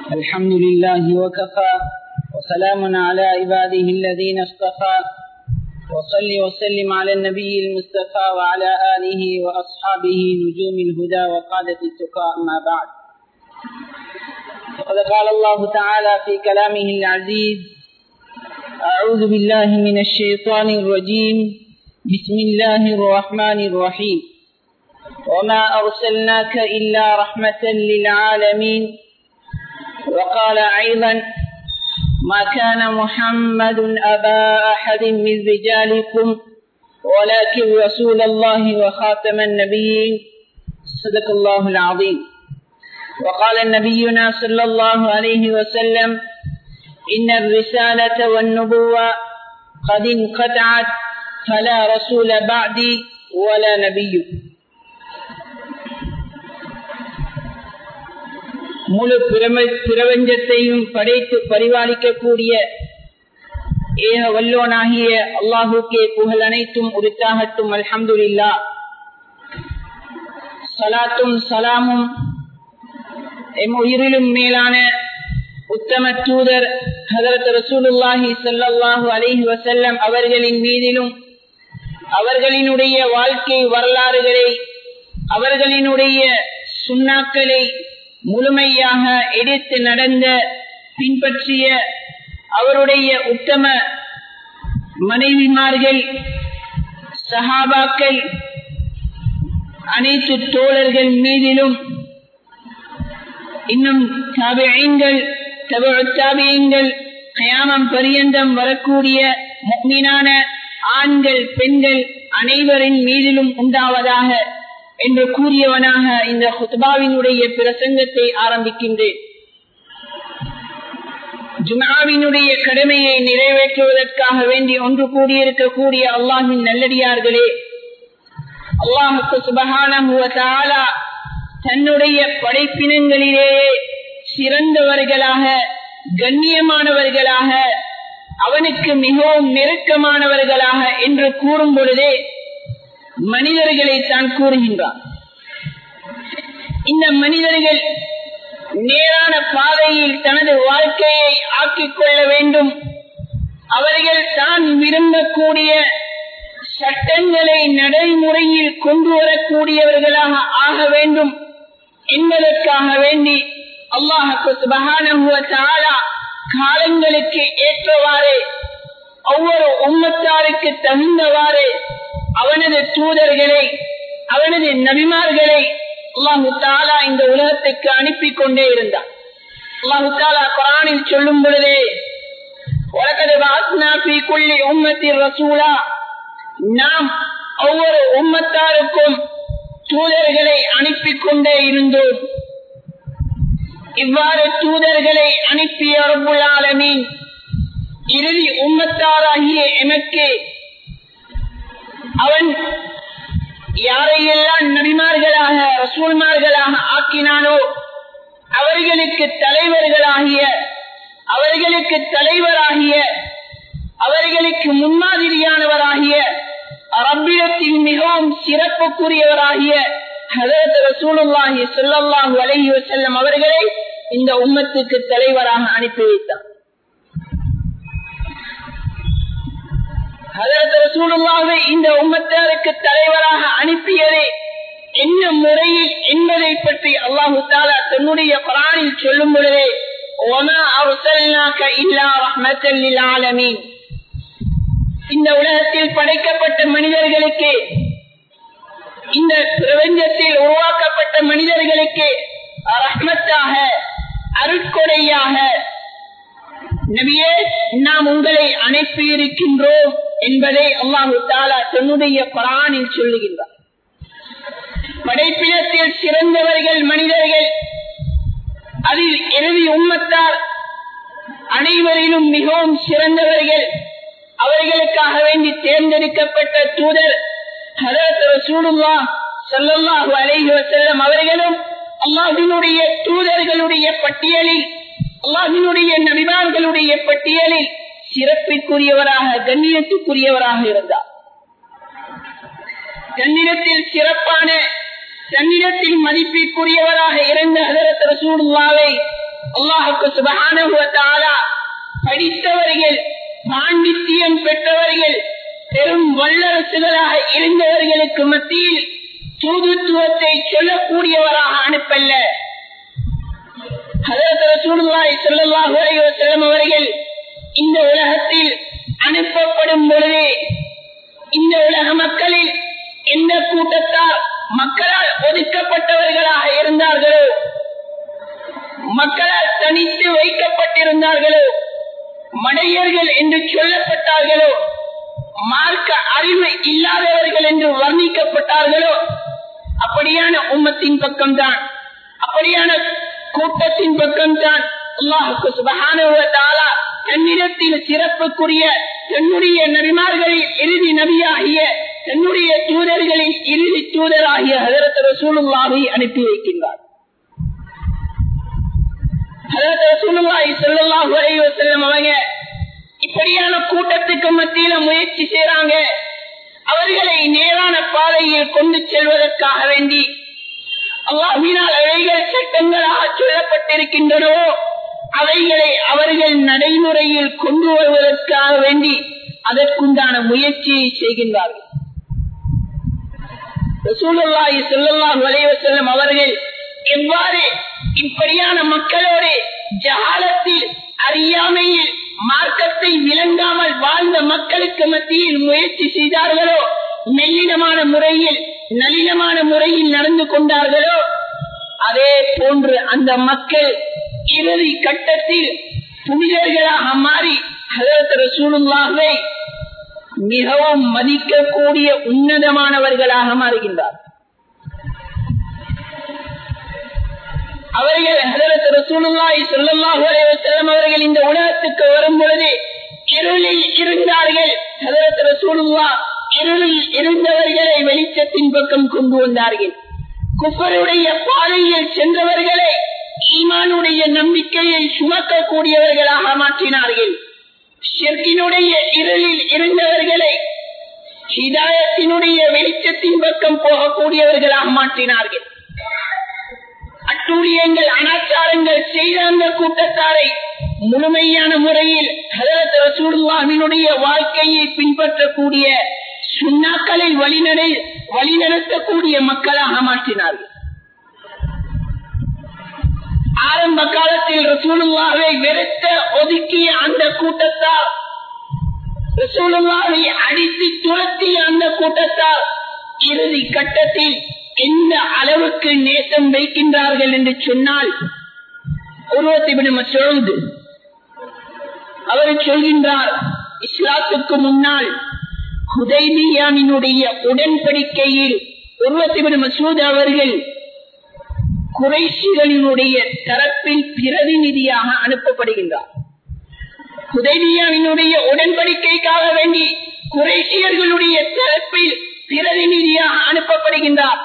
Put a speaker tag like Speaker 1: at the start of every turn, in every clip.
Speaker 1: الحمد لله وكفى وسلام على عباده الذين اصطفى وصل وسلم على النبي المصطفى وعلى آله وأصحابه نجوم الهدى وقادة التقى أما بعد فقد قال الله تعالى في كلامه العزيز أعوذ بالله من الشيطان الرجيم بسم الله الرحمن الرحيم وما أرسلناك إلا رحمة للعالمين وقال أيضا ما كان محمد أبا أحد من رجالكم ولكن رسول الله وخاتم النبيين صدق الله العظيم وقال نبينا صلى الله عليه وسلم إن الرسالة والنبوة قد انقطعت فلا رسول بعدي ولا نبي. முழு பிரபஞ்சத்தையும் படைத்து பரிபாலிக்கக்கூடிய ஏக வல்லோனாகிய அல்லாஹுக்கே புகழ் அனைத்தும் உரித்தாகட்டும். அல்ஹம்துலில்லாஹ். ஸலாத்தும் ஸலாமும் எம் உயிரிலும் மேலான உத்தம தூதர் ஹஜ்ரத் ரசூலுல்லாஹி ஸல்லல்லாஹு அலைஹி வஸல்லம் அவர்களின் மீதிலும் அவர்களினுடைய வாழ்க்கை வரலாறுகளை அவர்களினுடைய சுன்னாக்களை முழுமையாக எடுத்து நடந்த பின்பற்றிய அவருடைய உத்தம மனைவிமார்கள் சஹாபாக்கள் அனைத்து தோழர்கள் மீதிலும் இன்னும் தாபிஈன்கள் தபுஉத் தாபிஈன்கள் கியாமம் பரியந்தம் வரக்கூடிய முஃமினான ஆண்கள் பெண்கள் அனைவரின் மீதிலும் உண்டாவதாக என்று கூறியவனாக இந்த குத்பாவினுடைய பிரசங்கத்தை ஆரம்பிக்கின்றேன். ஜும்ஆவினுடைய கடமையை நிறைவேற்றுவதற்காக வேண்டி ஒன்று கூடியிருக்கக்கூடிய அல்லாஹ்வின் நல்லடியார்களே, அல்லாஹ் சுப்ஹானஹு வ தஆலா தன்னுடைய படைப்பினங்களிலேயே சிறந்தவர்களாக கண்ணியமானவர்களாக அவனுக்கு மிகவும் நெருக்கமானவர்களாக என்று கூறும் பொழுதே மனிதர்களை தான் கூறுகின்றான். இந்த மனிதர்கள் நேரான பாதையில் தனது வாழ்க்கையை ஆக்கிக் கொள்ள வேண்டும், அவர்கள் தான் விரும்பக்கூடிய சட்டங்களை நடைமுறையில் கொண்டு வரக்கூடியவர்களாக ஆக வேண்டும் என்பதற்காக வேண்டி அல்லாஹ் சுப்ஹானஹு வ தஆலா காலங்களுக்கு ஏற்றவாறு ஒவ்வொரு உம்மத்தாருக்கு தகுந்தவாறு அவனது தூதர்களை அவனது நபிமார்களை அல்லாஹு தஆலா இந்த உலகத்துக்கு அனுப்பி கொண்டே இருந்தார். அல்லாஹு தஆலா குர்ஆனில் சொல்லும் பொழுதே வலகத் பஅஸ்னா ஃபீ குல்லி உம்மத்தின் ரசூலா, நாம் ஒவ்வொரு உம்மத்தாருக்கும் தூதர்களை அனுப்பி கொண்டே இருந்தோம். இவ்வாறு தூதர்களை அனுப்பிய ரப்புல் ஆலமீன் இறுதி உம்மத்தாராகிய எமக்கு அவன் யாரையெல்லாம் நபிமார்களாக ரசூல்மார்களாக ஆக்கினானோ அவர்களுக்கு தலைவராகிய அவர்களுக்கு முன்மாதிரியானவராகிய ரப்பிடத்தில் மிகவும் சிறப்புக்குரியவராகிய ஹஜ்ரத் ரசூலுல்லாஹி ஸல்லல்லாஹு அலைஹி வஸல்லம் அவர்களை இந்த உம்மத்துக்கு தலைவராக அனுப்பி வைத்தார். ஹஜ்ரத் ரசூலுல்லாஹி இந்த உம்மத்தாருக்கு தலைவராக அனுப்பியதே என்ன முறையில் என்பதை பற்றி அல்லாஹு தஆலா தன்னுடைய குர்ஆனில் சொல்லும் பொழுதே வமா அர்ஸல்னாக இல்லா ரஹ்மத்தல் லில் ஆலமீன், இந்த உலகத்தில் படைக்கப்பட்ட மனிதர்களுக்கு இந்த பிரபஞ்சத்தில் உருவாக்கப்பட்ட மனிதர்களுக்கு ரஹ்மத்தாக அருட்கொடையாக நபியே நாம் உங்களை அனுப்பி இருக்கின்றோம் என்பதை அல்லாஹு தஆலா தன்னுடைய குர்ஆனில் சொல்லுகின்றார். படைப்பினத்தில் சிறந்தவர்கள் மனிதர்கள், அதில் இறுதி உம்மத்தார் அனைவரிலும் மிகவும் சிறந்தவர்கள். அவர்களுக்காக வேண்டி தேர்ந்தெடுக்கப்பட்ட தூதர் ஹஜ்ரத் ரசூலுல்லாஹ் ஸல்லல்லாஹு அலைஹி வஸல்லம் அவர்களும் அல்லாஹ்வினுடைய தூதர்களுடைய பட்டியலில், அல்லாஹ்வினுடைய நபிமார்களுடைய பட்டியலில் சிறப்பிற்குரியவராக கண்ணியத்துக்குரியவராக இருந்தார். தன்னிடத்தில் சிறப்பான தன்னிடத்தில் மதிப்பிற்குரியவராக இருந்த ஹஜ்ரத் ரசூலுல்லாஹை அல்லாஹ்வுக்கு சுப்ஹானஹு வ தஆலா படித்தவர்கள், பாண்டித்தியம் பெற்றவர்கள், பெரும் வல்லரசுகளாக இருந்தவர்களுக்கு மத்தியில் தூதுத்துவத்தை சொல்லக்கூடியவராக அனுப்பல்ல. ஹஜ்ரத் ரசூலுல்லாஹி ஸல்லல்லாஹு அலைஹி வஸல்லம் அவர்கள் இந்த உலகத்தில் அனுப்பப்படும் பொழுது இந்த உலக மக்களில் எந்த கூட்டத்தார் மக்களால் ஒதுக்கப்பட்டவர்களாக இருந்தார்களோ, மக்களால் தனித்து வைக்கப்பட்டிருந்தார்களோ, மடையர்கள் என்று சொல்லப்பட்டார்களோ, மார்க்க அறிவு இல்லாதவர்கள் என்று வர்ணிக்கப்பட்டார்களோ, அப்படியான உம்மத்தின் பக்கம்தான், அப்படியான கூட்டத்தின் பக்கம்தான் அல்லாஹ்வுக்கு சுப்ஹானஹு வ தஆலா தன்னிடத்தில் சிறப்புக்குரிய தன்னுடைய நபிமார்களில் இறுதி நபியாகிய தன்னுடைய தூதர்களில் இறுதி தூதராகிய ஹஜ்ரத் ரசூலுல்லாஹி அனுப்பி வைக்கின்றார். ஹஜ்ரத் ரசூலுல்லாஹி ஸல்லல்லாஹு அலைஹி வஸல்லம் அவங்க இப்படியான கூட்டத்துக்கு மத்தியில முயற்சி செய்றாங்க. அவர்களை நேரான பாதையில் கொண்டு செல்வதற்காக வேண்டி அல்லாஹ்வினால் அவைகள் சட்டங்களாக சொல்லப்பட்டிருக்கின்றனவோ அவைகளை அவர்கள் நடைமுறையில் கொண்டு வருவதற்காக வேண்டி அதற்குண்டான முயற்சியை செய்கின்றார்கள். ரசூலுல்லாஹி ஸல்லல்லாஹு அலைஹி வஸல்லம் அவர்கள் எவ்வாறு இப்படியான மக்களோடு ஜஹாலத்தில், அறியாமையில், மார்க்கத்தை விளங்காமல் வாழ்ந்த மக்களுக்கு மத்தியில் முயற்சி செய்தார்களோ, மெல்லினமான முறையில், நளினமான முறையில் நடந்து கொண்டார்களோ, அதே போன்று அந்த மக்கள் இறுதி கட்டத்தில் புனிதர்களாக மாறி ஹஜ்ரத் ரசூலுல்லாஹை மிகவும் மதிக்கக்கூடிய உன்னதமானவர்களாக மாறுகின்றார். அவர்கள் ஹஜ்ரத் ரசூலுல்லாஹி ஸல்லல்லாஹு அலைஹி வஸல்லம் அவர்கள் இந்த உலகத்துக்கு வரும் பொழுது இருளில் இருந்தார்கள். ஹஜ்ரத் ரசூலுல்லாஹ் இருளில் இருந்தவர்களை வெளிச்சத்தின் பக்கம் கொண்டு வந்தார்கள். குஃபருடைய பாதையில் சென்றவர்களை ஈமானுடைய நம்பிக்கையை சுமக்கக்கூடியவர்களாக மாற்றினார்கள். ஷிர்கினுடைய இருளில் இருந்தவர்களை ஹிதாயத்தினுடைய வெளிச்சத்தின் பக்கம் போகக்கூடியவர்களாக மாற்றினார்கள். அட்டூழியங்கள், அனாச்சாரங்கள் செய்த அந்த கூட்டத்தாரை முழுமையான முறையில் ஹஜ்ரத் ரசூலுல்லாஹினுடைய வாழ்க்கையை பின்பற்றக்கூடிய சுன்னாக்களை வழிநடத்தக்கூடிய மக்களாக மாற்றினார்கள். ஆரம்ப காலத்தில் ரசூலுல்லாஹை வெறுத்த ஒதுக்கிய அந்த கூட்டத்தார், ரசூலுல்லாஹை அடித்து துரத்திய அந்த கூட்டத்தார் இறுதி கட்டத்தில் எந்த அளவுக்கு நேசம் வைக்கின்றார்கள் என்று சொன்னால், உர்வத் இப்னு மஸ்ஊத் அவர் சொல்கின்றார், இஸ்லாத்துக்கு முன்னால் ஹுதைபியாவினுடைய உடன்படிக்கையில் உர்வத் இப்னு மஸ்ஊத் அவர்கள் குறைஷிகளினுடைய தரப்பில் பிரதிநிதியாக அனுப்பப்படுகின்றார். ஹுதைபியாவினுடைய உடன்படிக்கைக்காக வேண்டி குறைஷியர்களுடைய தரப்பில் பிரதிநிதியாக அனுப்பப்படுகின்றார்.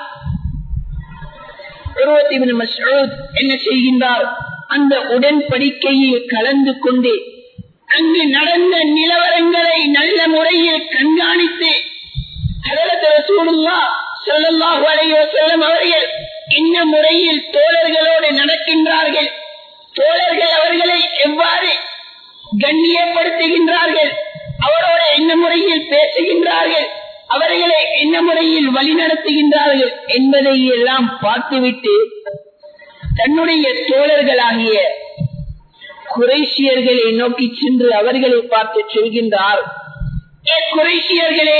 Speaker 1: உர்வத் இப்னு மஸ்ஊத் என்ன செய்கின்றார்? அந்த உடன்படிக்கையில் கலந்து கொண்டு அங்கு நடந்த நிலவரங்களை நல்ல முறையில் கண்காணித்து ஹஜ்ரத் ரசூலுல்லாஹ் ஸல்லல்லாஹு அலைஹி வஸல்லம் அவர்கள் என்ன முறையில் தோழர்களோடு நடக்கின்றார்கள், தோழர்கள் அவர்களை எவ்வாறு கண்ணியப்படுத்துகின்றார்கள், அவரோடு என்ன முறையில் பேசுகின்றார்கள், அவர்களை என்ன முறையில் வழிநடத்துகின்றார்கள் என்பதை எல்லாம் பார்த்துவிட்டு தன்னுடைய தோழர்களாகிய குறைஷியர்களை நோக்கி சென்று அவர்களை பார்த்து சொல்கின்றார், குறைஷியர்களே,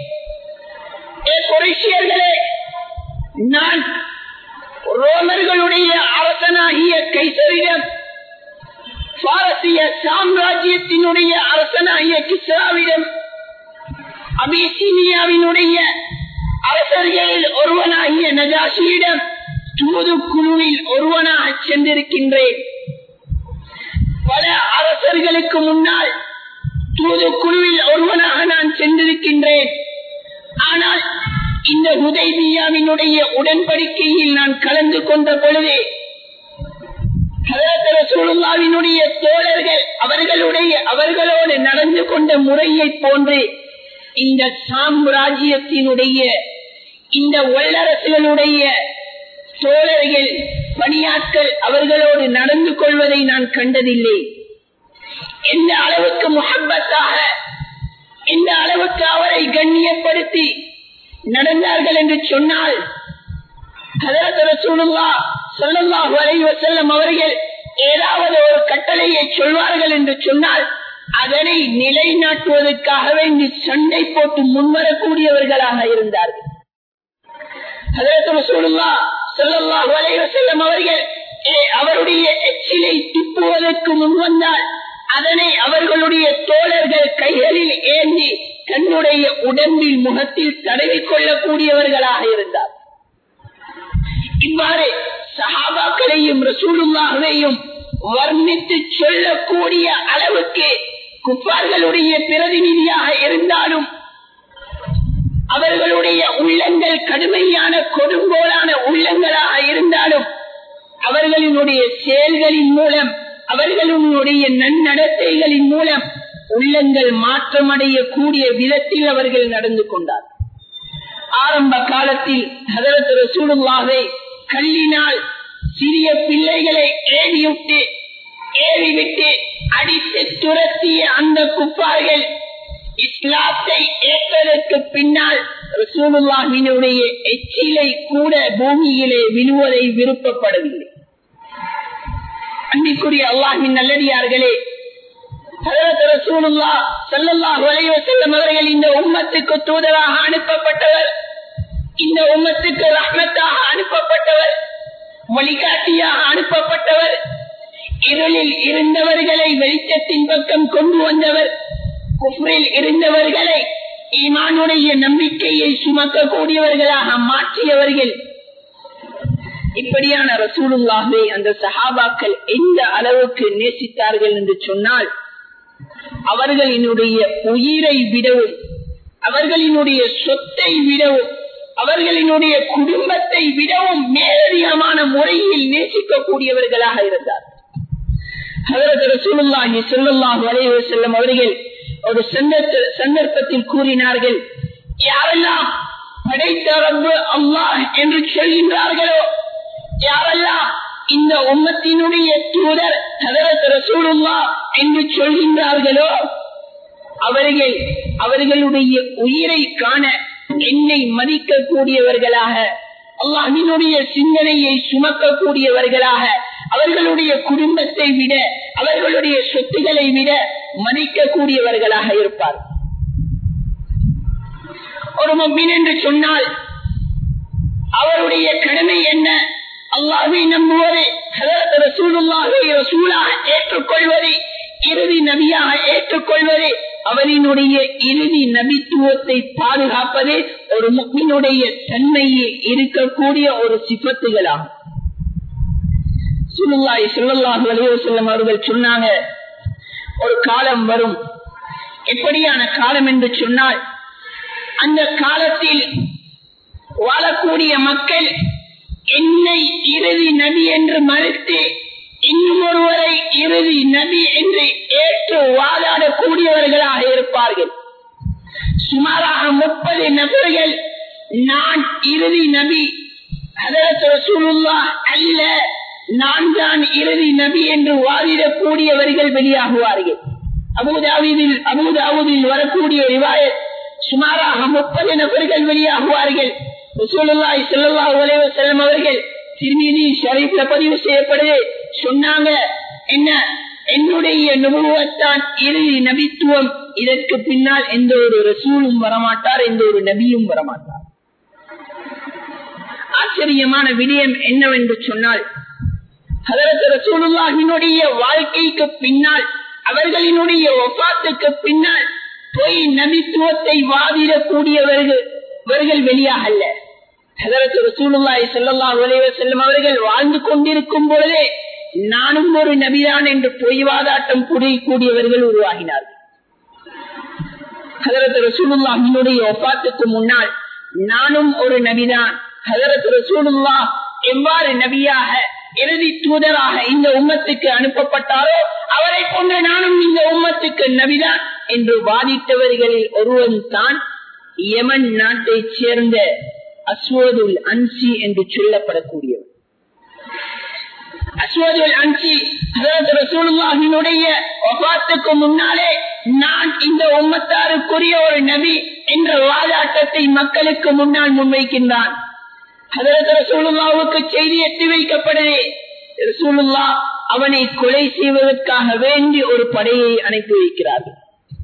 Speaker 1: நான் ரோமர்களுடைய அரசனாகிய கைசரிடம், பாரசிய சாம்ராஜ்யத்தினுடைய அரசனாகிய கிஸ்ராவிடம், அபிசீனியாவினுடைய அரசர்களில் ஒருவனாகிய நஜாஷியிடம் தூதுக்குழுவில் ஒருவனாக சென்றிருக்கின்றேன். பல அரசர்களுக்கு முன்னால் தூதுக்குழுவில் ஒருவனாக நான் சென்றிருக்கின்றேன். ஆனால் இந்த ஹுதைபியாவினுடைய உடன்படிக்கையில் நான் கலந்து கொண்ட பொழுது ஹஜ்ரத் ரசூலுல்லாஹினுடைய தோழர்கள் அவர்களோடு நடந்து கொண்ட முறையை போன்று இந்த சாம்ராஜ்யத்தினுடைய, இந்த வல்லரசுகளுடைய தோழர்கள் பணியாட்கள் அவர்களோடு நடந்து கொள்வதை நான் கண்டதில்லை. எந்த அளவுக்கு முஹப்பத்தாக, எந்த அளவுக்கு அவரை கண்ணியப்படுத்தி நடந்தார்கள் என்று சொன்னால், ஹஜ்ரத் ரசூலுல்லாஹ் ஸல்லல்லாஹு அலைஹி வஸல்லம் அவர்கள் ஏதாவது ஒரு கட்டளையை சொல்வார்கள் என்று சொன்னால் அதனை நிலைநாட்டுவதற்காக வேண்டி சண்டை போட்டு முன்வரக்கூடியவர்களாக இருந்தார்கள். ஹஜ்ரத் ரசூலுல்லாஹ் ஸல்லல்லாஹு அலைஹி வஸல்லம் அவர்கள் அவருடைய எச்சிலை துப்புவதற்கு முன்வந்தால் அதனை அவர்களுடைய தோழர்கள் கைகளில் ஏந்தி தன்னுடைய உடம்பில் முகத்தில் தடவிக் கொள்ளக்கூடியவர்களாக இருந்தார். இவ்வாறு சஹாபாக்களையும் ரசூலுல்லாஹையும் வர்ணித்து சொல்லக்கூடிய அளவுக்கு குஃபார்களுடைய பிரதிநிதியாக இருந்தாலும் அவர்களுடைய உள்ளங்கள் கடுமையான கொடுங்கோலான உள்ளங்களாக இருந்தாலும் அவர்களினுடைய செயல்களின் மூலம், அவர்களுடைய நன்னடத்தைகளின் மூலம் உள்ளங்கள் மாற்றமடையக்கூடிய விதத்தில் அவர்கள் நடந்து கொண்டார். ஆரம்ப காலத்தில் ஹஜ்ரத் ரசூலுல்லாஹை கல்லினால் சிறிய பிள்ளைகளை ஏறிவிட்டு அடித்து துரத்திய அந்த குஃபார்கள் இஸ்லாத்தை ஏற்பதற்கு பின்னால் ரசூலுல்லாஹினுடைய எச்சிலை கூட பூமியிலே விழுவதை விருப்பப்படவில்லை. அன்பிற்குரிய அல்லாஹ்வின் நல்லடியார்களே, ஹஜ்ரத் ரசூலுல்லாஹ் ஸல்லல்லாஹு அலைஹி வஸல்லம் அவர்கள் இந்த உம்மத்துக்கு தூதராக அனுப்பப்பட்டவர், இந்த உம்மத்துக்கு ரஹ்மத்தாக அனுப்பப்பட்டவர், வழிகாட்டியாக அனுப்பப்பட்டவர், இருளில் இருந்தவர்களை வெளிச்சத்தின் பக்கம் கொண்டு வந்தவர், குஃப்ரில் இருந்தவர்களை ஈமானுடைய நம்பிக்கையை சுமக்கக்கூடியவர்களாக மாற்றியவர்கள். இப்படியான ரசூலுல்லாஹை அந்த சஹாபாக்கள் எந்த அளவுக்கு நேசித்தார்கள் என்று சொன்னால், அவர்களினுடைய உயிரை விடவும், அவர்களினுடைய சொத்தை விடவும், அவர்களினுடைய குடும்பத்தை விடவும் மேலதிகமான முறையில் நேசிக்கக்கூடியவர்களாக இருந்தார். ஹஜ்ரத் ரசூலுல்லாஹி ஸல்லல்லாஹு அலைஹி வஸல்லம் அவர்கள் ஒரு சந்தர்ப்பத்தில் கூறினார்கள், யாரெல்லாம் படைத்த ரப்பு அல்லாஹ் என்று சொல்கின்றார்களோ, யாரெல்லாம் இந்த உம்மத்தினுடைய தூதர் ஹஜ்ரத் ரசூலுல்லாஹ் என்று சொல்கின்றார்களோ, அவர்களுடைய உயிரை காண என்னை மதிக்கக்கூடியவர்களாக, அல்லாஹ்வினுடைய சிந்தனையை சுமக்கக்கூடியவர்களாக, அவர்களுடைய குடும்பத்தை விட, அவர்களுடைய சொத்துக்களை விட மதிக்கக்கூடியவர்களாக இருப்பார். ஒரு முஃமின் என்று சொன்னால் அவருடைய கடமை என்ன? அல்லாஹ்வை நம்புவது, ஹஜ்ரத் ரசூலுல்லாஹை ரசூலாக ஏற்றுக்கொள்வது, இறுதி நபியாக ஏற்றுக்கொள்வது, அவரினுடைய இறுதி நபித்துவத்தை பாதுகாப்பது ஒரு முஃமினுடைய தன்மையில் இருக்கக்கூடிய ஒரு சிஃபத்துகளாகும். ரசூலுல்லாஹி ஸல்லல்லாஹு அலைஹி வஸல்லம் அவர்கள் சொன்னாங்க, ஒரு காலம் வரும். எப்படியான காலம் என்று சொன்னால், அந்த காலத்தில் வாழக்கூடிய மக்கள் என்னை இறுதி நபி என்று மறுத்து இன்னும் ஒருவரை இறுதி நபி என்று ஏற்று வாதாடக்கூடியவர்களாக இருப்பார்கள். சுமாராக 30 நபர்கள் நான் இறுதி நபி, ஹஜ்ரத் ரசூலுல்லாஹ் அல்ல, நான் தான் இறுதி நபி என்று வாதிடக்கூடியவர்கள் வெளியாகுவார்கள். அபூதாவூதில் வரக்கூடிய ரிவாயத், சுமாராக 30 நபர்கள் வெளியாகுவார்கள். ரசூலுல்லாஹி ஸல்லல்லாஹு அலைஹி வஸல்லம் அவர்கள் திர்மிதி ஷரீஃப்ல பதிவு செய்யப்படுது. சொன்னாங்க, என்ன, என்னுடைய நபுவத்தான் இறுதி நபித்துவம், இதற்கு பின்னால் எந்த ஒரு ரசூலும் வரமாட்டார், எந்த ஒரு நபியும் வரமாட்டார். ஆச்சரியமான விடயம் என்னவென்று சொன்னால், ஹஜ்ரத் ரசூலுல்லாஹினுடைய வாழ்க்கைக்கு பின்னால், அவர்களினுடைய வஃபாத்துக்கு பின்னால் பொய் நபித்துவத்தை வாதிடக்கூடியவர்கள் வெளியாகல்ல. ஹஜ்ரத் ரசூலுல்லாஹி ஸல்லல்லாஹு அலைஹி வஸல்லம் அவர்கள் வாழ்ந்து கொண்டிருக்கும் பொழுதே நானும் ஒரு நபிதான் என்று பொய் வாதாட்டம் புரியக்கூடியவர்கள் உருவாகினார்கள். ஹஜ்ரத் ரசூலுல்லாஹினுடைய வஃபாத்துக்கு முன்னால் நானும் ஒரு நபிதான், ஹஜ்ரத் ரசூலுல்லாஹ் எவ்வாறு நபியாக இறுதி தூதராக இந்த உம்மத்துக்கு அனுப்பப்பட்டாரோ அவரை போன்ற நானும் இந்த உம்மத்துக்கு நபிதான் என்று வாதிட்டவர்களில் ஒருவன் தான் யமன் நாட்டைச் சேர்ந்த அஸ்வதுல் அன்சி என்று சொல்லப்படக்கூடியவர். அஸ்வதுல் அன்சி ஹஜ்ரத் ரசூலுல்லாஹினுடைய வஃபாத்துக்கு முன்னாலே நான் இந்த உம்மத்தாருக்குரிய ஒரு நபி என்ற வாதாட்டத்தை மக்களுக்கு முன்னால் முன்வைக்கின்றான். ஹஜ்ரத் ரசூலுல்லாஹ்வுக்கு செய்தி எட்டி வைக்கப்படுது. ரசூலுல்லாஹ் அவனை கொலை செய்வதற்காக வேண்டி ஒரு படையை அனுப்பி வைக்கிறார்கள்.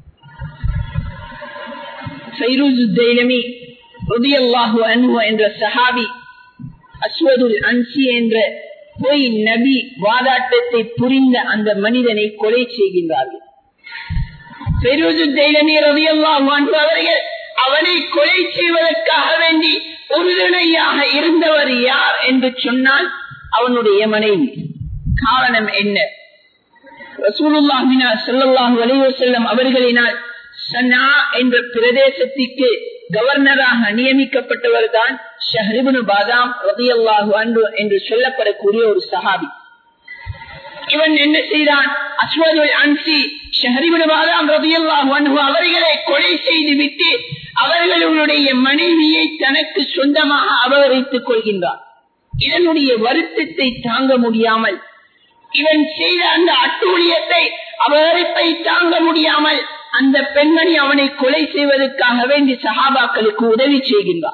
Speaker 1: ஃபைரூஸ் தைலமி ரலியல்லாஹு அன்ஹு என்ற சஹாபி அஸ்வதுல் அன்சி என்ற பொய் நபி வாதாட்டத்தை புரிந்த அந்த மனிதனை கொலை செய்கின்றார்கள். ஃபைரூஸ் தைலமி ரலியல்லாஹு அன்ஹு அவர்கள் அவனை கொலை செய்வதற்காக வேண்டி உறுதுணையாக இருந்தவர் யார் என்று சொன்னால் அவனுடைய மனைவி. காரணம் என்ன? ரசூலுல்லாஹி ஸல்லல்லாஹு அலைஹி வஸல்லம் அவர்களினால் சனா என்ற பிரதேசத்திற்கு கவர்னராக நியமிக்கப்பட்டவர் தான் ஷஹர் இப்னு பாதாம் ரலியல்லாஹு அன்ஹு என்று சொல்லப்படக்கூடிய ஒரு சஹாபி. இவன் என்ன செய்தான்? அஸ்வதுல் அன்சி ஷஹர் இப்னு பாதாம் ரலியல்லாஹு அன்ஹு அவர்களை கொலை செய்து விட்டு அவர்களுடைய மனைவியை தனக்கு சொந்தமாக அபகரித்துக் கொள்கின்றான். இதனுடைய வருத்தத்தை தாங்க முடியாமல், இவன் செய்த அந்த அட்டூழியத்தை அபகரிப்பை தாங்க முடியாமல் அந்த பெண்மணி அவனை கொலை செய்வதற்காக வேண்டி சஹாபாக்களுக்கு உதவி செய்கின்றார்.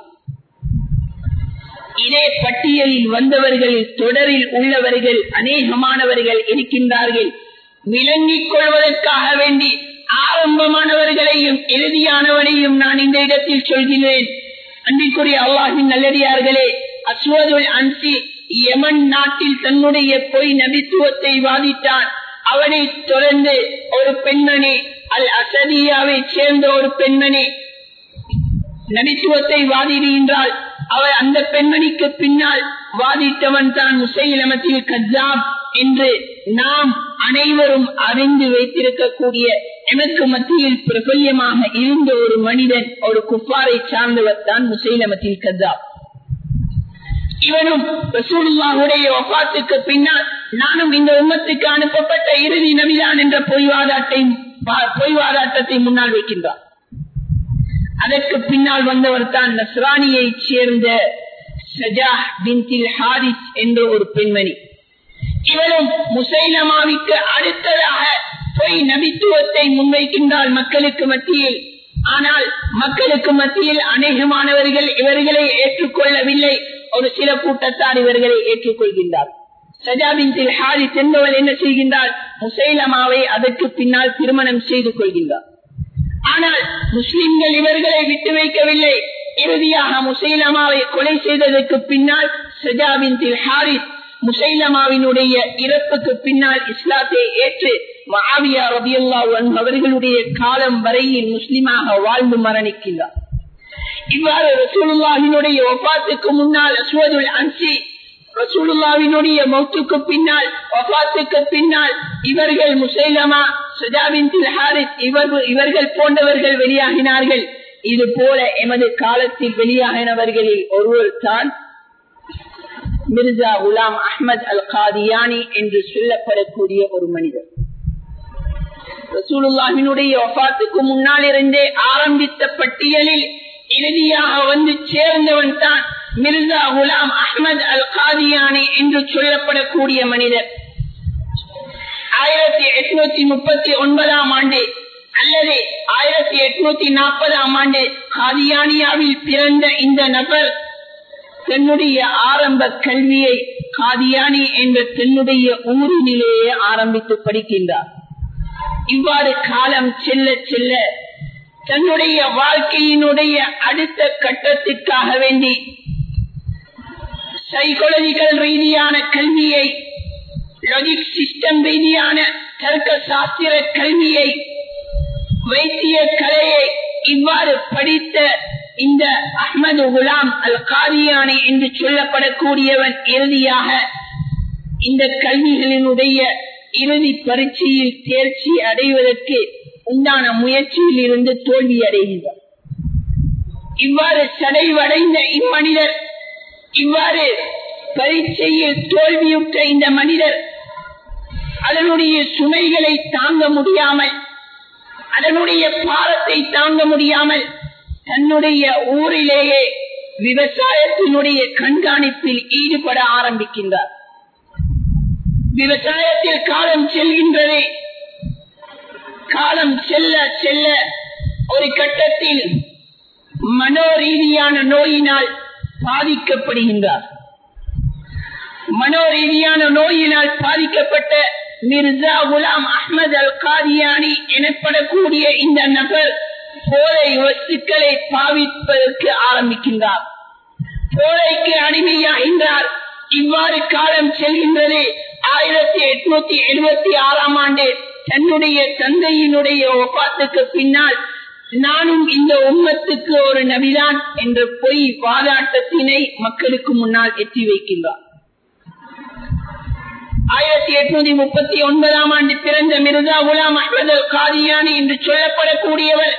Speaker 1: இதே பட்டியலில் வந்தவர்களில் தொடரில் உள்ளவர்கள் அநேகமானவர்கள் இருக்கின்றார்கள். விளங்கிக் கொள்வதற்காக வேண்டி ஆரம்பமானவர்களையும் இறுதியானவரையும் நான் இந்த இடத்தில் சொல்கிறேன். அன்பிற்குரிய அல்லாஹ்வின் நல்லடியார்களே, அஸ்வதுல் அன்சி யமன் நாட்டில் தன்னுடைய பொய் நபித்துவத்தை வாதிட்டான். அவனை தொடர்ந்து ஒரு பெண்மணி, அல் அசதியாவை சேர்ந்த ஒரு பெண்மணி நபித்துவத்தை வாதிடுகின்றாள். அவர் அந்த பெண்மணிக்கு பின்னால் வாதிட்டவன் தான் முசைலமத்துல் கஸ்ஸாப் என்று நாம் அனைவரும் அறிந்து வைத்திருக்கக்கூடிய, எமக்கு மத்தியில் பிரபல்யமாக இருந்த ஒரு மனிதன், ஒரு குஃபாரை சார்ந்தவர் தான் முசைலமத்துல் கஸ்ஸாப். இவனும் ரசூலுல்லாஹுடைய வஃபாத்துக்கு பின்னால் நானும் இந்த உம்மத்துக்கு அனுப்பப்பட்ட இறுதி நபிதான் என்ற பொய் வாதாட்டத்தை முன்னால் வைக்கின்றார். அதற்கு பின்னால் வந்தவர் தான் நஸ்ரானியை சேர்ந்த சஜாஹ் பின்தில் ஹாரிஸ் என்ற ஒரு பெண்மணி. இவரும் முசைலமாவிற்கு அடுத்ததாக பொய் நபித்துவத்தை முன்வைக்கின்றால் மக்களுக்கு மத்தியில். ஆனால் மக்களுக்கு மத்தியில் அநேகமானவர்கள் இவர்களை ஏற்றுக்கொள்ளவில்லை. ஒரு சில கூட்டத்தார் இவர்களை ஏற்றுக்கொள்கின்றார். சஜா பின்தில் ஹாரிஸ் என்பவர் என்ன செய்கின்றார்? முசைலமாவை அதற்கு பின்னால் திருமணம் செய்து கொள்கின்றார். ஆனால் முஸ்லிம்கள் இவர்களை விட்டு வைக்கவில்லை. இறுதியாக முசைலமாவை கொலை செய்ததற்கு பின்னால் சஜா பின்தில் ஹாரிஸ் முசைலமாவினுடைய இறப்புக்கு பின்னால் இஸ்லாத்தை ஏற்று முஆவியா ரலியல்லாஹு அன்ஹு அவர்களுடைய காலம் வரையில் முஸ்லிமாக வாழ்ந்து மரணிக்கின்றார். இவ்வாறு ரசூலுல்லாஹினுடைய வஃபாத்துக்கு முன்னால் அஸ்வதுல் அன்சி, ரசூலுல்லாஹினுடைய மௌத்துக்கு பின்னால் வஃபாத்துக்கு பின்னால் இவர்கள் முசைலமா, சஜா பின்தில் ஹாரிஸ் இவர்கள் போன்றவர்கள் வெளியாகினார்கள். இது போல எமது காலத்தில் வெளியாகினவர்களில் ஒருவர் தான் மிர்சா குலாம் அஹ்மத் அல் காதியானி என்று சொல்லப்படக்கூடிய ஒரு மனிதர். ரசூலுல்லாஹினுடைய வஃபாத்துக்கு முன்னால் இருந்தே ஆரம்பித்த பட்டியலில் இறுதியாக வந்து சேர்ந்தவன் தான் மிர்சா குலாம் அஹ்மத் அல் காதியானி என்று சொல்லப்படக்கூடிய மனிதர். 1839 ஆண்டு அல்லது 1840 ஆண்டு காதியானியாவில் பிறந்த இந்த நபர் தன்னுடைய ஆரம்ப கல்வியை காதியானி என்ற தன்னுடைய ஊரிலேயே ஆரம்பித்து படிக்கின்றார். இவ்வாறு காலம் செல்ல செல்ல தன்னுடைய வாழ்க்கையினுடைய அடுத்த கட்டத்திற்காக வேண்டி சைக்காலஜிக்கல் ரீதியான கல்வியை, லாஜிக் சிஸ்டம் ரீதியான தர்க்க சாஸ்திர கல்வியை, வைத்திய கலையை இவ்வாறு படித்த இந்த அஹ்மது குலாம் அல் காதியானி என்று சொல்லப்படக்கூடியவன் இறுதியாக இந்த கல்விகளினுடைய இறுதி பரீட்சையில் தேர்ச்சி அடைவதற்கு உண்டான முயற்சியில் இருந்து தோல்வி அடைகின்றார். இவ்வாறு சடைவடைந்த இம்மனிதர், இவ்வாறு பரீட்சையில் தோல்வியுற்ற இந்த மனிதர் அதனுடைய சுமைகளை தாங்க முடியாமல், அதனுடைய பாரத்தை தாங்க முடியாமல் தன்னுடைய ஊரிலேயே விவசாயத்தினுடைய கண்காணிப்பில் ஈடுபட ஆரம்பிக்கின்றார். விவசாயத்தில் காலம் செல்கின்றது. காலம் செல்ல செல்ல ஒரு கட்டத்தில் மனோரீதியான நோயினால் பாதிக்கப்படுகின்றார். மனோரீதியான நோயினால் பாதிக்கப்பட்ட மிர்சா குலாம் அஹ்மத் அல் காதியானி எனப்படக்கூடிய இந்த நபர் போதை வஸ்துக்களை பாவிப்பதற்கு ஆரம்பிக்கின்றார். போதைக்கு அடிமையாகின்றார். இவ்வாறு காலம் செல்கின்றது. 1876 ஆண்டு தன்னுடைய தந்தையினுடைய வஃபாத்துக்கு பின்னால் நானும் இந்த உம்மத்துக்கு ஒரு நபிதான் என்ற பொய் வாதாட்டத்தினை மக்களுக்கு முன்னால் எட்டி வைக்கின்றார். 1839 ஆண்டு பிறந்த மிர்சா குலாம் அஹ்மத் அல் காதியானி என்று சொல்லப்படக்கூடியவர்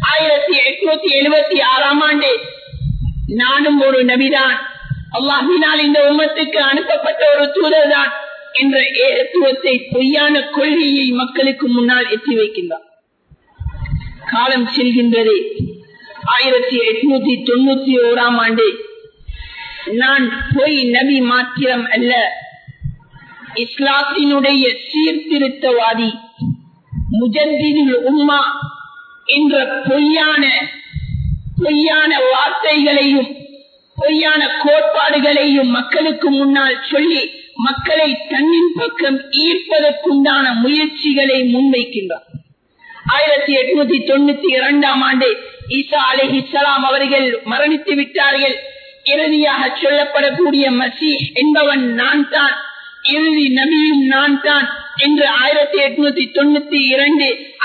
Speaker 1: 1876 ஆண்டு நானும் ஒரு நபிதான், அல்லாஹ்வினால் இந்த உம்மத்துக்கு அனுப்பப்பட்ட ஒரு தூதர் தான் என்ற ஏகத்துவத்தை பொய்யான கொள்கையை மக்களுக்கு முன்னால் எட்டி வைக்கின்றார். காலம் செல்கின்றது. 1891 ஆண்டு நான் பொய் நபி மாத்திரம் அல்ல, இஸ்லாத்தினுடைய சீர்திருத்தவாதி முஜத்திதுல் உம்மா என்ற பொய்யான வார்த்தைகளையும் பொய்யான கோட்பாடுகளையும் மக்களுக்கு முன்னால் சொல்லி மக்களை தன்னின் பக்கம் ஈர்ப்பதற்குண்டான முயற்சிகளை முன்வைக்கின்றார். 1892 ஆண்டு ஈசா அலைஹிஸ்ஸலாம் அவர்கள் மரணித்து விட்டார்கள். இறுதியாக சொல்லப்படக்கூடிய மசீஹ் என்பவன் நான் தான், இறுதி நபியும் நான் தான் என்று 1892,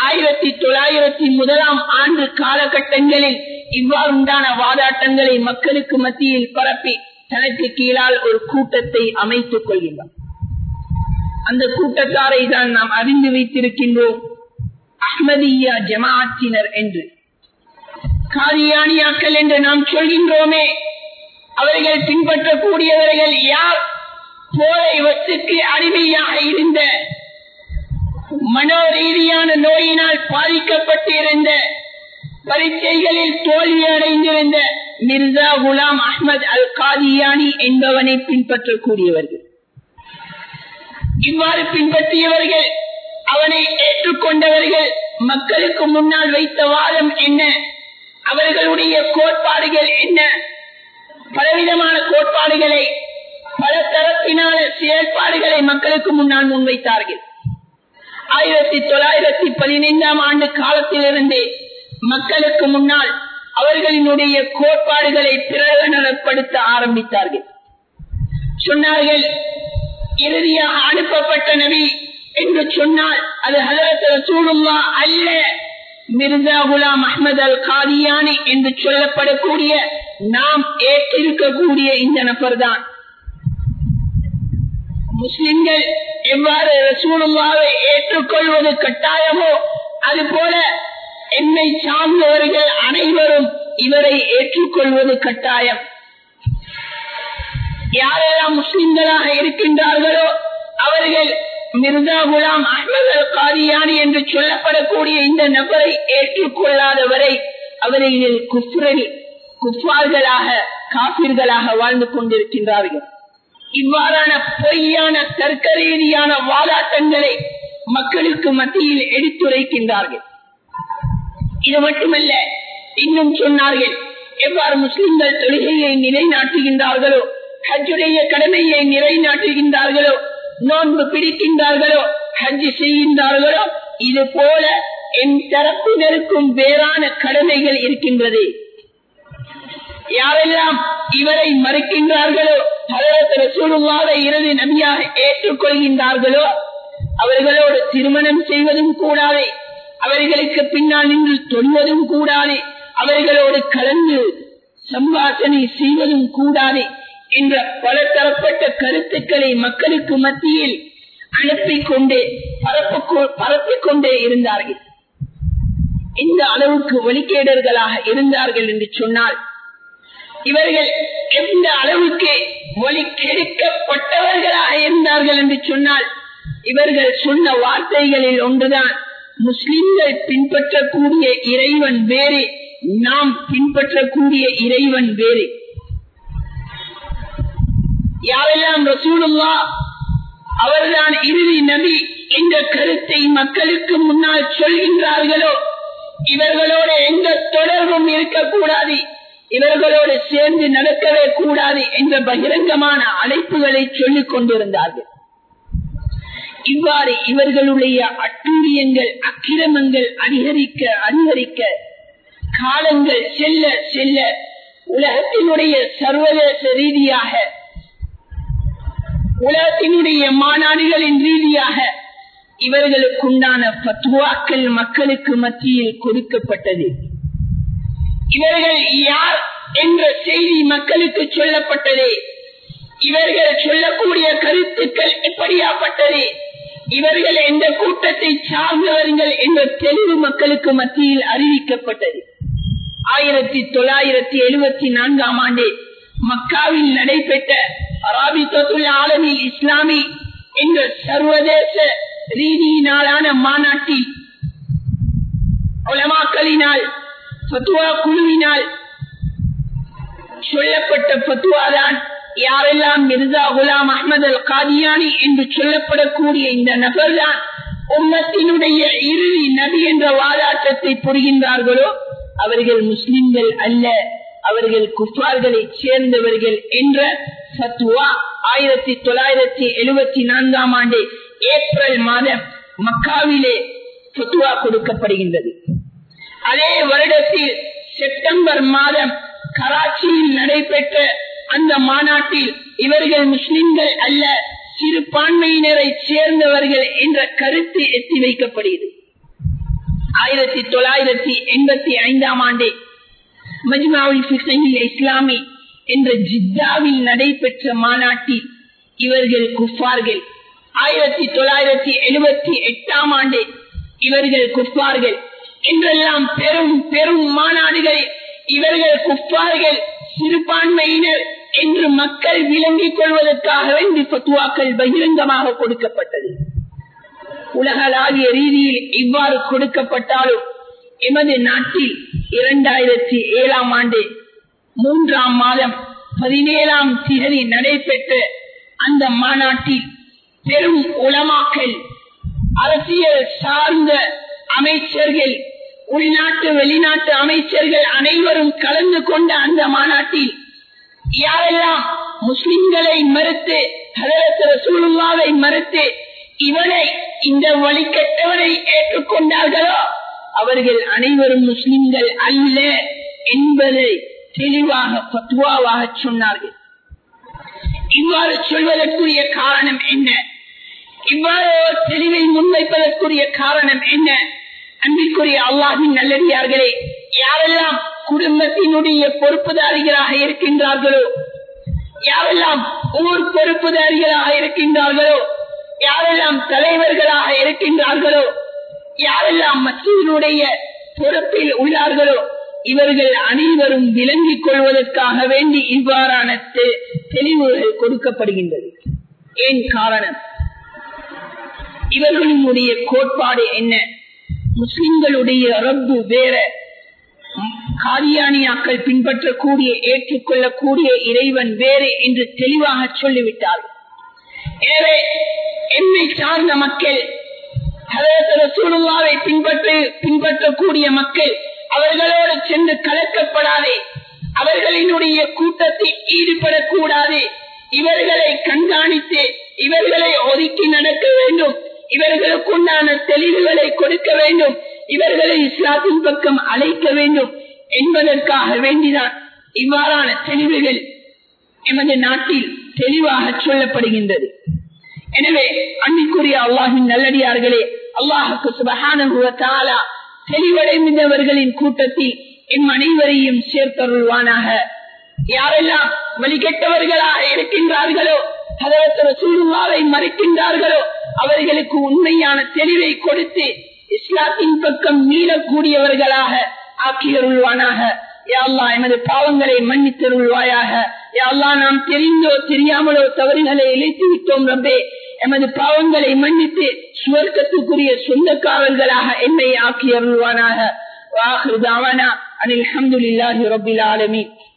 Speaker 1: 1901 ஆண்டு காலகட்டங்களில் இவ்வாறுண்டான வாதாட்டங்களை மக்களுக்கு மத்தியில் பரப்பி தனக்கு கீழால் ஒரு கூட்டத்தை அமைத்துக் கொள்கின்றார். அந்த கூட்டத்தாரை தான் நாம் அறிந்து வைத்திருக்கின்றோம், அஹ்மதியா ஜமாஅத்தினர் என்று. காதியானியாக்கள் என்று நாம் சொல்கின்றோமே, அவர்கள் பின்பற்றக்கூடியவர்கள் யார்? போதை வஸ்துக்கு அடிமையாக இருந்த, மனோரீதியான நோயினால் பாதிக்கப்பட்டிருந்த, பரீட்சைகளில் தோல்வி அடைந்திருந்த மிர்சா குலாம் அஹ்மத் அல் காதியானி என்பவனை பின்பற்றக்கூடியவர்கள். இவ்வாறு பின்பற்றியவர்கள், அவனை ஏற்றுக்கொண்டவர்கள் மக்களுக்கு முன்னால் வைத்த வாதம் என்ன, அவர்களுடைய கோட்பாடுகள் என்ன? பலவிதமான கோட்பாடுகளை, பல தரப்பினால செயல்பாடுகளை மக்களுக்கு முன்னால் முன்வைத்தார்கள். 1915 ஆண்டு காலத்திலிருந்தே மக்களுக்கு முன்னால் அவர்களினுடைய கோட்பாடுகளை பிரகடனப்படுத்த ஆரம்பித்தார்கள். சொன்னார்கள், இறுதியாக அனுப்பப்பட்ட நபி என்று சொன்னால் அது ஹஜ்ரத் ரசூலுல்லாஹ் அல்ல, மிர்சா குலாம் அஹ்மத் அல் காதியானி என்று சொல்லப்படக்கூடிய நாம் ஏற்றிருக்கக்கூடிய இந்த நபர் தான். முஸ்லிம்கள் எவ்வாறு ரசூலுல்லாஹை ஏற்றுக்கொள்வது கட்டாயமோ அதுபோல என்னை சார்ந்தவர்கள் அனைவரும் இவரை ஏற்றுக்கொள்வது கட்டாயம். யாரெல்லாம் முஸ்லிம்களாக இருக்கின்றார்களோ அவர்கள் மிர்சா குலாம் அஹ்மத் அல் காதியானி என்று சொல்லப்படக்கூடிய இந்த நபரை ஏற்றுக்கொள்ளாதவரை அவர்கள் குஃபார்களாக, காபிர்களாக வாழ்ந்து கொண்டிருக்கின்றார்கள். இவ்வாறான பொய்யான தர்க்க ரீதியான வாதாட்டங்களை மக்களுக்கு மத்தியில் எடுத்துரைக்கின்றார்கள். இது மட்டுமல்ல, இன்னும் சொன்னார்கள், எவ்வாறு முஸ்லிம்கள் தொழுகையை நிலைநாட்டுகின்றார்களோ, ஹஜ்ஜுடைய கடமையை நிலைநாட்டுகின்றார்களோ, நோன்பு பிடிக்கின்றார்களோ, ஹஜ் செய்கின்றார்களோ, இது போல என் தரப்பினருக்கும் வேறான கடமைகள் இருக்கின்றது. யாரெல்லாம் இவரை மறுக்கின்றார்களோ, ஹஜ்ரத் ரசூலுல்லாஹை இறுதி நபியாக ஏற்றுக்கொள்கின்றார்களோ அவர்களோடு திருமணம் செய்வதும் கூடாது, அவர்களுக்கு பின்னால் நின்று தொழுவதும் கூடாது, அவர்களோடு கலந்து சம்பாஷணை செய்வதும் கூடாது என்ற பலதரப்பட்ட கருத்துக்களை மக்களுக்கு மத்தியில் அனுப்பிக்கொண்டே பரப்பிக்கொண்டே இருந்தார்கள். இந்த அளவுக்கு வழிகேடர்களாக இருந்தார்கள் என்று சொன்னால், இவர்கள் எந்த அளவுக்கு வழிகெடுக்கப்பட்டவர்களாக இருந்தார்கள் என்று சொன்னால், இவர்கள் சொன்ன வார்த்தைகளில் ஒன்றுதான், முஸ்லிம்கள் பின்பற்றக்கூடிய இறைவன் வேறு, நாம் பின்பற்றக்கூடிய இறைவன் வேறு. யாரெல்லாம் ரசூலுல்லாஹ்
Speaker 2: அவர்தான் இறுதி நபி என்ற கருத்தை மக்களுக்கு முன்னால் சொல்கின்றார்களோ இவர்களோடு எந்த தொடர்பும் இருக்கக்கூடாது, இவர்களோடு சேர்ந்து நடக்கவே கூடாது என்ற பகிரங்கமான அழைப்புகளை சொல்லிக் கொண்டிருந்தார்கள். இவ்வாறு இவர்களுடைய அட்டூழியங்கள் அக்கிரமங்கள் அதிகரிக்க காலங்கள் செல்ல செல்ல உலகத்தினுடைய சர்வதேச ரீதியாக உலகத்தினுடைய மாநாடுகளின் ரீதியாக இவர்களுக்குண்டான பத்வாக்கள் மக்களுக்கு மத்தியில் கொடுக்கப்பட்டது. இவர்கள் யார் என்ற செய்தி மக்களுக்கு சொல்லப்பட்டது. இவர்கள் சொல்லக்கூடிய கருத்துக்கள் எப்படியாப்பட்டது, இவர்கள் எந்த கூட்டத்தை சார்ந்தவர்கள் என்ற தெளிவு மக்களுக்கு மத்தியில் அறிவிக்கப்பட்டது. 1974 ஆண்டு மக்காவில் நடைபெற்ற ராபித்தத்துல் ஆலமில் இஸ்லாமி என்ற சர்வதேச ரீதியினாலான மாநாட்டில் உலமாக்களினால் ஃபத்வா குழுவினால் சொல்லப்பட்ட ஃபத்வாதான் யாரெல்லாம் மிர்சா குலாம் அஹ்மத் அல் காதியானி என்று சொல்லப்படக்கூடிய இந்த நபர்தான் உம்மத்தினுடைய இறுதி நபி என்ற வாதாட்டத்தை புரிகின்றார்களோ அவர்கள் முஸ்லிம்கள் அல்ல, அவர்கள் குஃபார்களை சேர்ந்தவர்கள் என்ற ஃபத்வா 1974 ஆண்டு ஏப்ரல் மாதம் மக்காவிலே ஃபத்வா கொடுக்கப்படுகின்றது. அதே வருடத்தில் செப்டம்பர் மாதம் கராச்சியில் நடைபெற்ற அந்த மாநாட்டில் இவர்கள் முஸ்லிம்கள் அல்ல, சிறுபான்மையினரை சேர்ந்தவர்கள் என்ற கருத்து எத்தி வைக்கப்படுகிறது. 1985 ஆண்டு மஜ்மாவுல் ஃபிக்ஹ் இஸ்லாமி என்ற ஜித்தாவில் நடைபெற்ற மாநாட்டில் இவர்கள் குஃபார்கள். 1978 ஆண்டு இவர்கள் குஃபார்கள் என்றெல்லாம் பெரும் பெரும் மாநாடுகளில் இவர்கள் குஃபார்கள் சிறுபான்மையினர் என்று மக்கள் விளங்கிக் கொள்வதற்காக வேண்டி ஃபத்வாக்கள் பகிரங்கமாக கொடுக்கப்பட்டது. உலகளாவிய ரீதியில் இவ்வாறு கொடுக்கப்பட்டாலும் எமது நாட்டில் 2007 ஆண்டு 3ஆம் மாதம் 17ஆம் தேதி நடைபெற்ற அந்த மாநாட்டில் பெரும் உலமாக்கள், அரசியல் சார்ந்த அமைச்சர்கள், உள்நாட்டு வெளிநாட்டு அமைச்சர்கள் அனைவரும் கலந்து கொண்ட அந்த மாநாட்டில் யாரெல்லாம் முஸ்லிம்களை மறுத்து ஹஜ்ரத் ரசூலுல்லாஹை மறுத்து இவனை இந்த வழிகட்டவனை ஏற்றுக்கொண்டார்களோ அவர்கள் அனைவரும் முஸ்லிம்கள் அல்ல என்பதை தெளிவாக ஃபத்வாவாக சொன்னார்கள். இவ்வாறு சொல்வதற்குரிய காரணம் என்ன, இவ்வாறு தெளிவை முன்வைப்பதற்குரிய காரணம் என்ன? அன்பிற்குரிய அல்லாஹ்வின் நல்லடியார்களே, யாரெல்லாம் குடும்பத்தினுடைய பொறுப்புதாரிகளாக இருக்கின்றார்களோ, யாரெல்லாம் ஊர் பொறுப்புதாரிகளாக இருக்கின்றார்களோ, யாரெல்லாம் தலைவர்களாக இருக்கின்றார்களோ, யாரெல்லாம் மஸ்ஜிதினுடைய பொறுப்பில் உள்ளார்களோ இவர்கள் அனைவரும் விளங்கிக் கொள்வதற்காக வேண்டி இவ்வாறான தெளிவுகள் கொடுக்கப்படுகின்றது. ஏன் காரணம்? இவர்களுடைய கோட்பாடு என்ன? முஸ்லிம்களுடைய ரப்பு வேற, காதியானியாக்கள் பின்பற்றக்கூடிய ஏற்றுக்கொள்ளக்கூடிய இறைவன் வேறு என்று தெளிவாக சொல்லிவிட்டார்கள். எனவே என்னை சார்ந்த மக்கள், ஹஜ்ரத் ரசூலுல்லாஹை பின்பற்றக்கூடிய மக்கள் அவர்களோடு சென்று கலக்கப்படாதே, அவர்களினுடைய கூட்டத்தில் ஈடுபடக்கூடாது, இவர்களை கண்காணித்து இவர்களை ஒதுக்கி நடக்க வேண்டும், இவர்களுக்குண்டான தெளிவுகளை கொடுக்க வேண்டும், இவர்களை இஸ்லாத்தின் பக்கம் அழைக்க வேண்டும் என்பதற்காக வேண்டிதான் இவ்வாறான தெளிவுகள் எமது நாட்டில் தெளிவாக சொல்லப்படுகின்றது. எனவே அன்பிற்குரிய அல்லாஹ்வின் நல்லடியார்களே, அல்லாஹ்வுக்கு சுப்ஹானஹு வ தஆலா தெளிவடைந்தவர்களின் கூட்டத்தில் எம் அனைவரையும் சேர்த்தருள்வானாக. யாரெல்லாம் வழிகெட்டவர்களாக இருக்கின்றார்களோ, ஹஜ்ரத் ரசூலுல்லாஹை மறுக்கின்றார்களோ அவர்களுக்கு உண்மையான தெளிவை கொடுத்து இஸ்லாத்தின் பக்கம் மீளக்கூடியவர்களாக ஆக்கியருள்வானாக. யா அல்லாஹ் எமது பாவங்களை மன்னித்தருள்வாயாக. யா அல்லாஹ் நாம் தெரிந்தோ தெரியாமலோ தவறுகளை இழைத்து விட்டோம் ரப்பே, எமது பாவங்களை மன்னித்து சுவர்க்கத்துக்குரிய சொந்தக்காரர்களாக என்னை ஆக்கியருள்வானாக. வஆகிரு தஅவானா அனில் ஹம்துலில்லாஹி ரப்பில் ஆலமீன்.